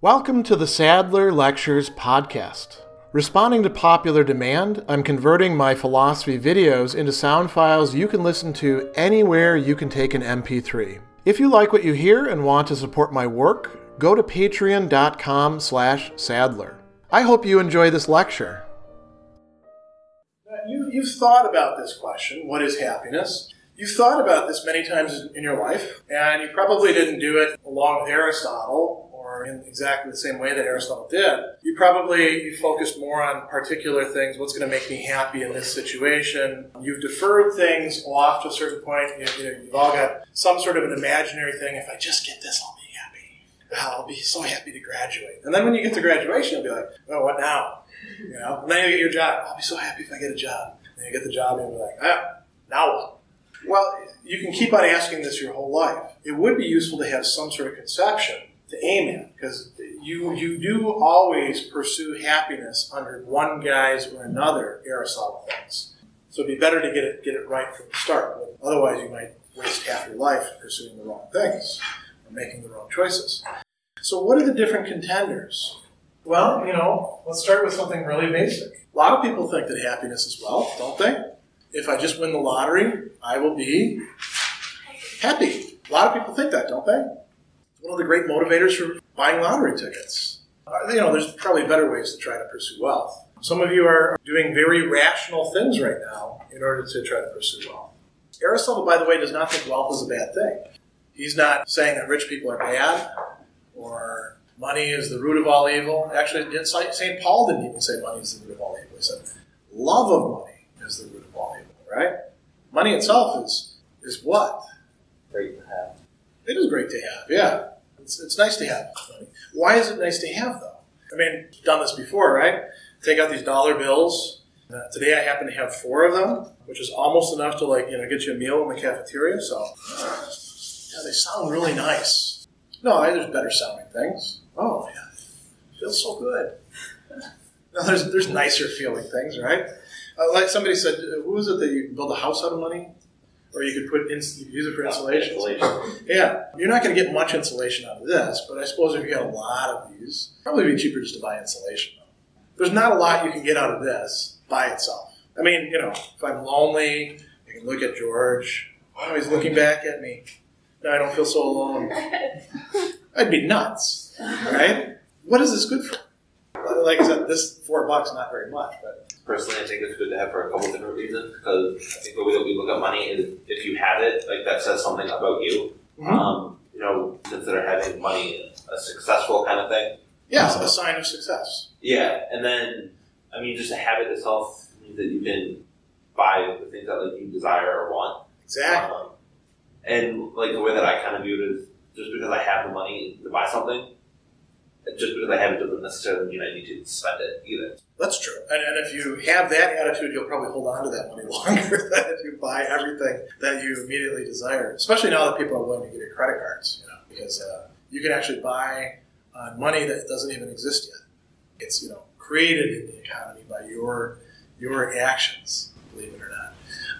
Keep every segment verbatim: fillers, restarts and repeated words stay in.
Welcome to the Sadler Lectures podcast. Responding to popular demand, I'm converting my philosophy videos into sound files you can listen to anywhere you can take an M P three. If you like what you hear and want to support my work, go to patreon.com slash Sadler. I hope you enjoy this lecture. You, you've thought about this question, what is happiness? You've thought about this many times in your life, and you probably didn't do it along with Aristotle, or in exactly the same way that Aristotle did. You probably you focused more on particular things, what's going to make me happy in this situation. You've deferred things off to a certain point. You, you know, you've all got some sort of an imaginary thing. If I just get this, I'll be happy. I'll be so happy to graduate. And then when you get to graduation, you'll be like, oh, what now? You know, and then you get your job. I'll be so happy if I get a job. And you get the job and you'll be like, ah, now what? Well, you can keep on asking this your whole life. It would be useful to have some sort of conception to aim at, because you you do always pursue happiness under one guise or another, Aristotle thinks. So it'd be better to get it get it right from the start. Otherwise, you might waste half your life pursuing the wrong things or making the wrong choices. So what are the different contenders? Well, you know, let's start with something really basic. A lot of people think that happiness is wealth, don't they? If I just win the lottery, I will be happy. A lot of people think that, don't they? It's one of the great motivators for buying lottery tickets. Uh, you know, there's probably better ways to try to pursue wealth. Some of you are doing very rational things right now in order to try to pursue wealth. Aristotle, by the way, does not think wealth is a bad thing. He's not saying that rich people are bad or money is the root of all evil. Actually, Saint Paul didn't even say money is the root of all evil. He said love of money is the root of all evil, right? Money itself is is what? Great to have. It is great to have, yeah. It's, it's nice to have money. Why is it nice to have, though? I mean, you've done this before, right? Take out these dollar bills. Uh, today I happen to have four of them, which is almost enough to, like, you know, get you a meal in the cafeteria. So, uh, yeah, they sound really nice. No, there's better sounding things. Oh, yeah, it feels so good. No, there's there's nicer feeling things, right? Uh, like somebody said, who was it that you can build a house out of money? Or you could put ins- you could use it for insulation. insulation. Yeah, you're not going to get much insulation out of this, but I suppose if you got a lot of these, probably be cheaper just to buy insulation. There's not a lot you can get out of this by itself. I mean, you know, if I'm lonely, I can look at George. Oh, he's looking back at me. Now I don't feel so alone. I'd be nuts, right? What is this good for? Like I said, this four bucks not very much, but. Personally, I think it's good to have for a couple different reasons, because I think the way that we look at money is if you have it, like that says something about you. Mm-hmm. Um, you know, consider having money a successful kind of thing. Yeah, it's a sign of success. Yeah, and then, I mean, just a habit itself means that you can buy the things that like you desire or want. Exactly. Um, and like the way that I kind of view it is just because I have the money to buy something, just because I have it doesn't necessarily mean I need to spend it either. That's true. And, and if you have that attitude, you'll probably hold on to that money longer than if you buy everything that you immediately desire. Especially now that people are willing to give you credit cards, you know, because uh, you can actually buy uh, money that doesn't even exist yet. It's, you know, created in the economy by your your actions, believe it or not.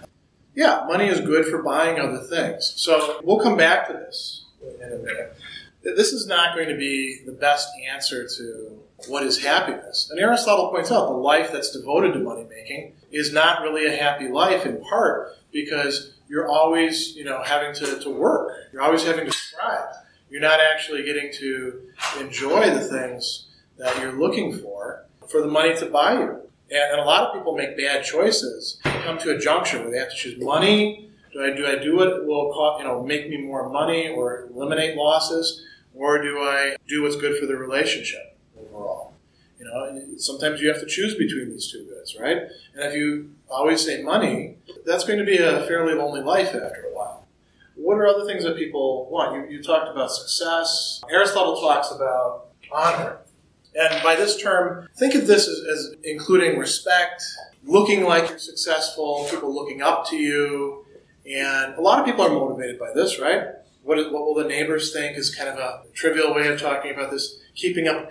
Yeah, money is good for buying other things. So we'll come back to this in a minute. This is not going to be the best answer to what is happiness. And Aristotle points out the life that's devoted to money making is not really a happy life, in part because you're always, you know, having to, to work. You're always having to strive. You're not actually getting to enjoy the things that you're looking for for the money to buy you. And, and a lot of people make bad choices. They come to a juncture where they have to choose money. Do I do I do what will, you know, make me more money or eliminate losses? Or do I do what's good for the relationship overall? You know, sometimes you have to choose between these two goods, right? And if you always say money, that's going to be a fairly lonely life after a while. What are other things that people want? You, you talked about success. Aristotle talks about honor. And by this term, think of this as, as including respect, looking like you're successful, people looking up to you. And a lot of people are motivated by this, right? What, is, what will the neighbors think is kind of a trivial way of talking about this. Keeping up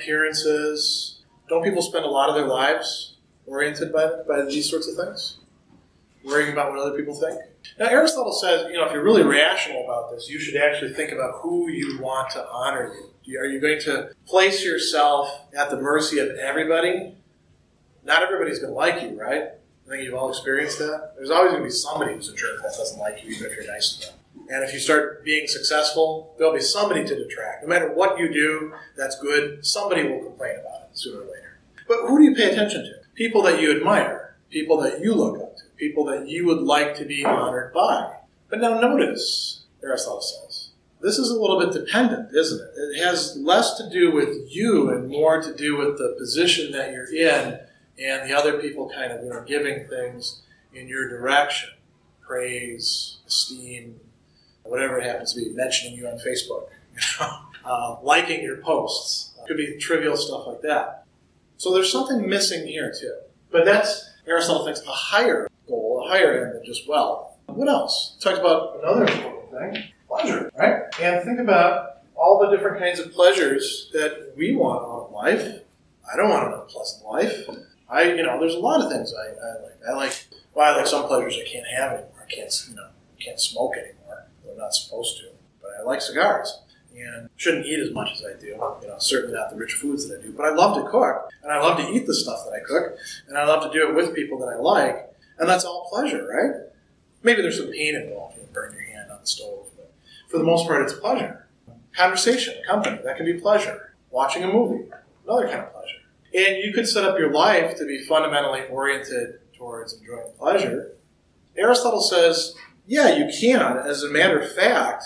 appearances. Don't people spend a lot of their lives oriented by, by these sorts of things? worrying about what other people think. Now, Aristotle says, you know, if you're really rational about this, you should actually think about who you want to honor you. Are you going to place yourself at the mercy of everybody? Not everybody's going to like you, right? I think you've all experienced that. There's always going to be somebody who's a jerk that doesn't like you, even if you're nice to them. And if you start being successful, there'll be somebody to detract. No matter what you do that's good, somebody will complain about it sooner or later. But who do you pay attention to? People that you admire, people that you look up to, people that you would like to be honored by. But now notice, Aristotle says, this is a little bit dependent, isn't it? It has less to do with you and more to do with the position that you're in and the other people kind of, you know, giving things in your direction. Praise, esteem, whatever it happens to be, mentioning you on Facebook, you know, uh, liking your posts. It could be trivial stuff like that. So there's something missing here too. But that's, Aristotle thinks, a higher goal, a higher end than just wealth. What else? He talks about another important thing, pleasure, right? And think about all the different kinds of pleasures that we want out of life. I don't want an unpleasant life. I, you know, there's a lot of things I, I like. I like, well, I like some pleasures I can't have anymore. I can't, you know, can't smoke anymore. I'm not supposed to. But I like cigars. And shouldn't eat as much as I do. You know, certainly not the rich foods that I do. But I love to cook. And I love to eat the stuff that I cook. And I love to do it with people that I like. And that's all pleasure, right? Maybe there's some pain involved. You burn your hand on the stove. But for the most part, it's pleasure. Conversation, company, that can be pleasure. Watching a movie, another kind of pleasure. And you could set up your life to be fundamentally oriented towards enjoying pleasure. Aristotle says, yeah, you can. As a matter of fact,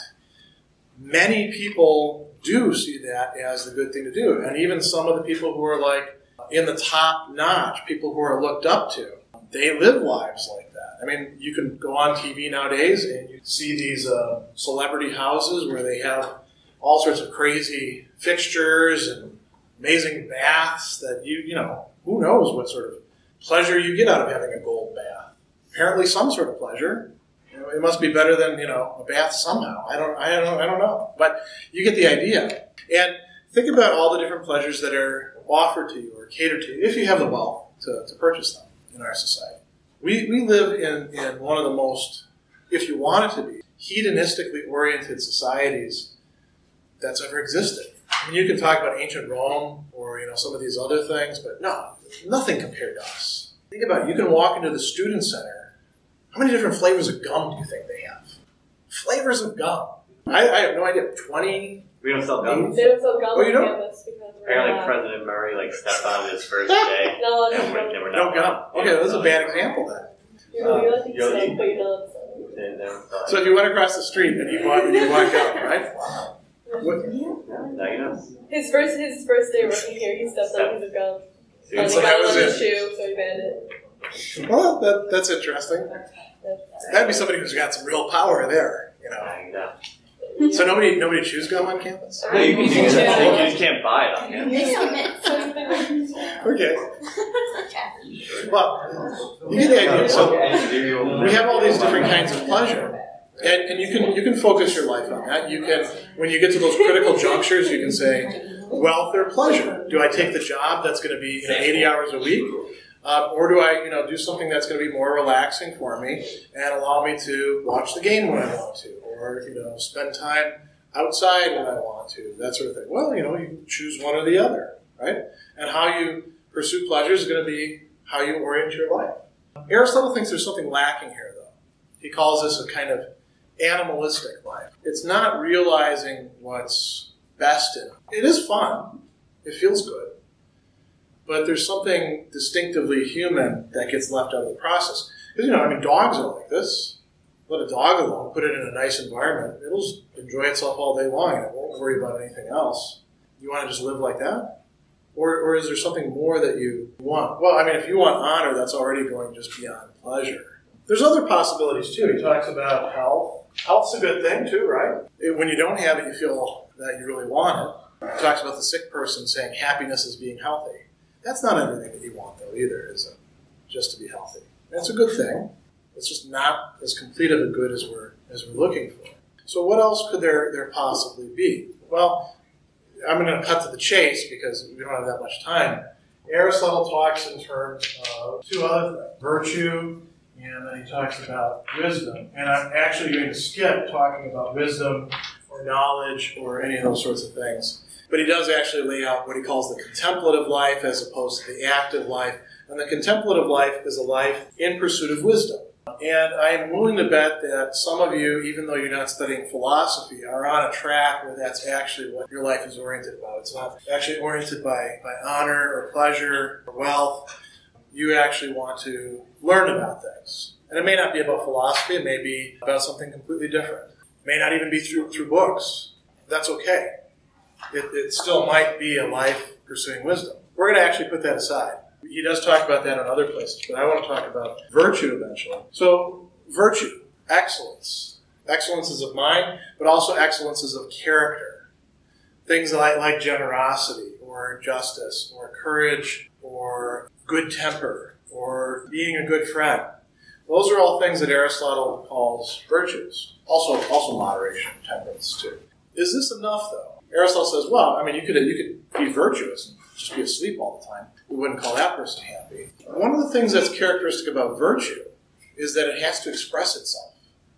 many people do see that as the good thing to do. And even some of the people who are like in the top notch, people who are looked up to, they live lives like that. I mean, you can go on T V nowadays and you see these uh, celebrity houses where they have all sorts of crazy fixtures and amazing baths that you, you know, who knows what sort of pleasure you get out of having a gold bath. Apparently some sort of pleasure. You know, it must be better than, you know, a bath somehow. I don't, I don't, I don't know. But you get the idea. And think about all the different pleasures that are offered to you or catered to you, if you have the wealth to, to purchase them in our society. We, we live in, in one of the most, if you want it to be, hedonistically oriented societies that's ever existed. I mean, you can talk about ancient Rome or, you know, some of these other things, but no, nothing compared to us. Think about it. You can walk into the student center. How many different flavors of gum do you think they have? Flavors of gum. I, I have no idea. twenty? We don't sell gum. They don't sell gum Oh, you don't? on campus because we're Apparently not- President Murray like stepped on his first day. No, and we're, no, and we're No not gum. Okay, that's a bad example then. You're really like You'll stuff, eat. but you don't sell. And, um, uh, So if you went across the street and you want, you want gum, right? What? now you know. His first his first day working here, he stepped on a piece of gum. See, And It's he like got I it was on his in- shoe, so he banned it. Well, that, that's interesting. That's- That'd be somebody who's got some real power there, you know. now you know. So nobody nobody chews gum on campus? No, you can you, Yeah. can, you just can't buy it on campus. Okay. Well, you get the idea. So we have all these different kinds of pleasure. And, and you can you can focus your life on that. You can, when you get to those critical junctures, you can say, wealth or pleasure. Do I take the job that's going to be, you know, eighty hours a week? Uh, or do I, you know, do something that's going to be more relaxing for me and allow me to watch the game when I want to, or, you know, spend time outside when I want to, that sort of thing. Well, you know, you choose one or the other, right? And how you pursue pleasure is going to be how you orient your life. Aristotle thinks there's something lacking here, though. He calls this a kind of animalistic life. It's not realizing what's best in it. It is fun. It feels good. But there's something distinctively human that gets left out of the process. Because, you know, I mean, dogs are like this. Let a dog alone, put it in a nice environment. It'll enjoy itself all day long and it won't worry about anything else. You want to just live like that? Or, or is there something more that you want? Well, I mean, if you want honor, that's already going just beyond pleasure. There's other possibilities, too. He talks about health. Health's a good thing, too, right? It, when you don't have it, you feel that you really want it. He talks about the sick person saying happiness is being healthy. That's not everything that you want, though, either, is it? Just to be healthy. That's a good thing. It's just not as complete of a good as we're as we're looking for. So what else could there, there possibly be? Well, I'm going to cut to the chase because we don't have that much time. Aristotle talks in terms of two other things, virtue and then he talks about wisdom. And I'm actually going to skip talking about wisdom or knowledge or any of those sorts of things. But he does actually lay out what he calls the contemplative life as opposed to the active life. And the contemplative life is a life in pursuit of wisdom. And I am willing to bet that some of you, even though you're not studying philosophy, are on a track where that's actually what your life is oriented about. It's not actually oriented by, by honor or pleasure or wealth. You actually want to learn about things. And it may not be about philosophy. It may be about something completely different. It may not even be through, through books. That's okay. It, it still might be a life pursuing wisdom. We're going to actually put that aside. He does talk about that in other places, but I want to talk about virtue eventually. So, virtue, excellence. Excellences of mind, but also excellences of character. Things like, like generosity, or justice, or courage, or good temper, or being a good friend. Those are all things that Aristotle calls virtues. Also, also moderation, temperance too. Is this enough, though? Aristotle says, well, I mean, you could you could be virtuous and just be asleep all the time. We wouldn't call that person happy. One of the things that's characteristic about virtue is that it has to express itself.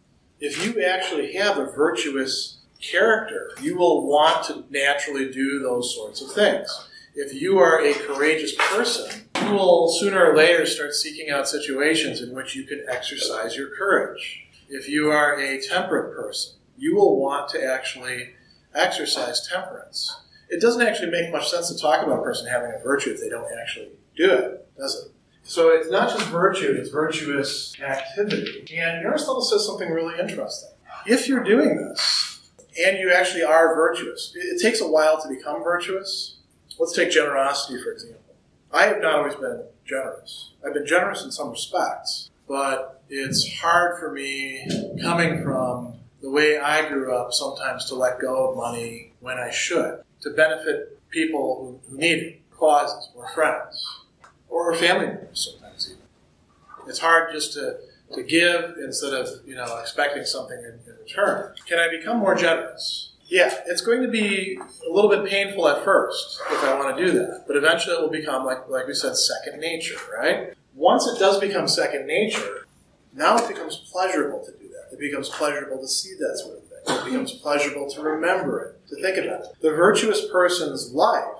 If you actually have a virtuous character, you will want to naturally do those sorts of things. If you are a courageous person, you will sooner or later start seeking out situations in which you can exercise your courage. If you are a temperate person, you will want to actually exercise temperance. It doesn't actually make much sense to talk about a person having a virtue if they don't actually do it, does it? So it's not just virtue, it's virtuous activity. And Aristotle says something really interesting. If you're doing this, and you actually are virtuous, it takes a while to become virtuous. Let's take generosity, for example. I have not always been generous. I've been generous in some respects, but it's hard for me, coming from the way I grew up, sometimes to let go of money when I should, to benefit people who, who need it, causes, or friends, or family members sometimes even. It's hard just to, to give instead of, you know, expecting something in, in return. Can I become more generous? Yeah, it's going to be a little bit painful at first if I want to do that, but eventually it will become, like, like we said, second nature, right? Once it does become second nature, now it becomes pleasurable to do that. It becomes pleasurable to see that sort of thing. It becomes pleasurable to remember it, to think about it. The virtuous person's life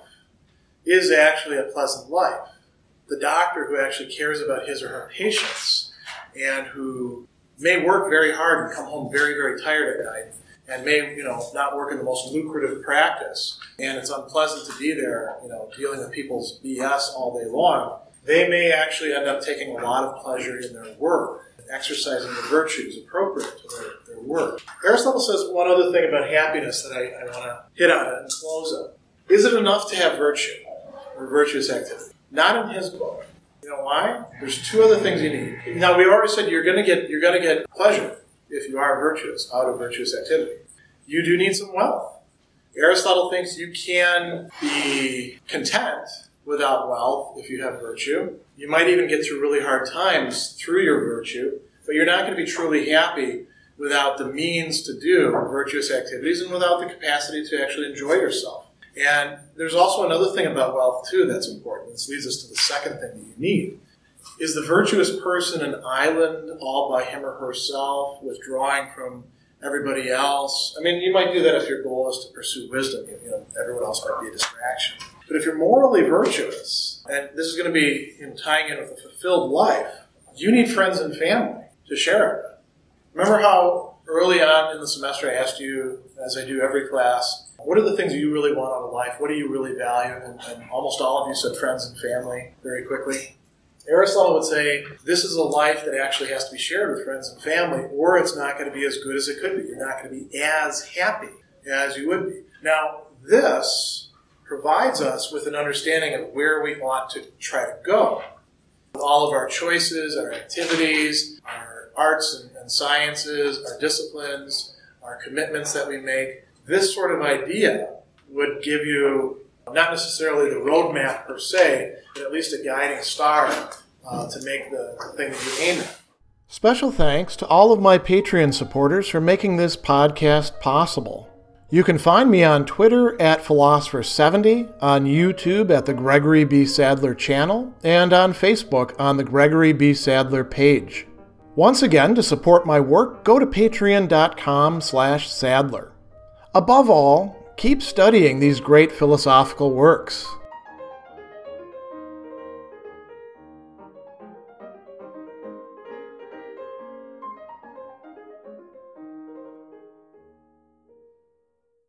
is actually a pleasant life. The doctor who actually cares about his or her patients and who may work very hard and come home very, very tired at night and may, you know, not work in the most lucrative practice, and it's unpleasant to be there, you know, dealing with people's B S all day long, they may actually end up taking a lot of pleasure in their work, exercising the virtues appropriate to their, their work. Aristotle says one other thing about happiness that I, I want to hit on and close on. Is it enough to have virtue or virtuous activity? Not in his book. You know why? There's two other things you need. Now, we already said you're going to get you're going to get pleasure if you are virtuous out of virtuous activity. You do need some wealth. Aristotle thinks you can be content without wealth if you have virtue. You might even get through really hard times through your virtue, but you're not going to be truly happy without the means to do virtuous activities and without the capacity to actually enjoy yourself. And there's also another thing about wealth, too, that's important. This leads us to the second thing that you need. Is the virtuous person an island all by him or herself, withdrawing from everybody else? I mean, you might do that if your goal is to pursue wisdom. You know, everyone else might be a distraction. But if you're morally virtuous, and this is going to be in tying in with a fulfilled life, you need friends and family to share it with. Remember how early on in the semester I asked you, as I do every class, what are the things you really want out of life? What do you really value? And, and almost all of you said friends and family very quickly. Aristotle would say, this is a life that actually has to be shared with friends and family, or it's not going to be as good as it could be. You're not going to be as happy as you would be. Now, this provides us with an understanding of where we ought to try to go. All of our choices, our activities, our arts and, and sciences, our disciplines, our commitments that we make, this sort of idea would give you not necessarily the roadmap per se, but at least a guiding star uh, to make the, the thing that you aim at. Special thanks to all of my Patreon supporters for making this podcast possible. You can find me on Twitter at Philosopher seventy, on YouTube at the Gregory B. Sadler channel, and on Facebook on the Gregory B. Sadler page. Once again, to support my work, go to patreon.com slash Sadler. Above all, keep studying these great philosophical works.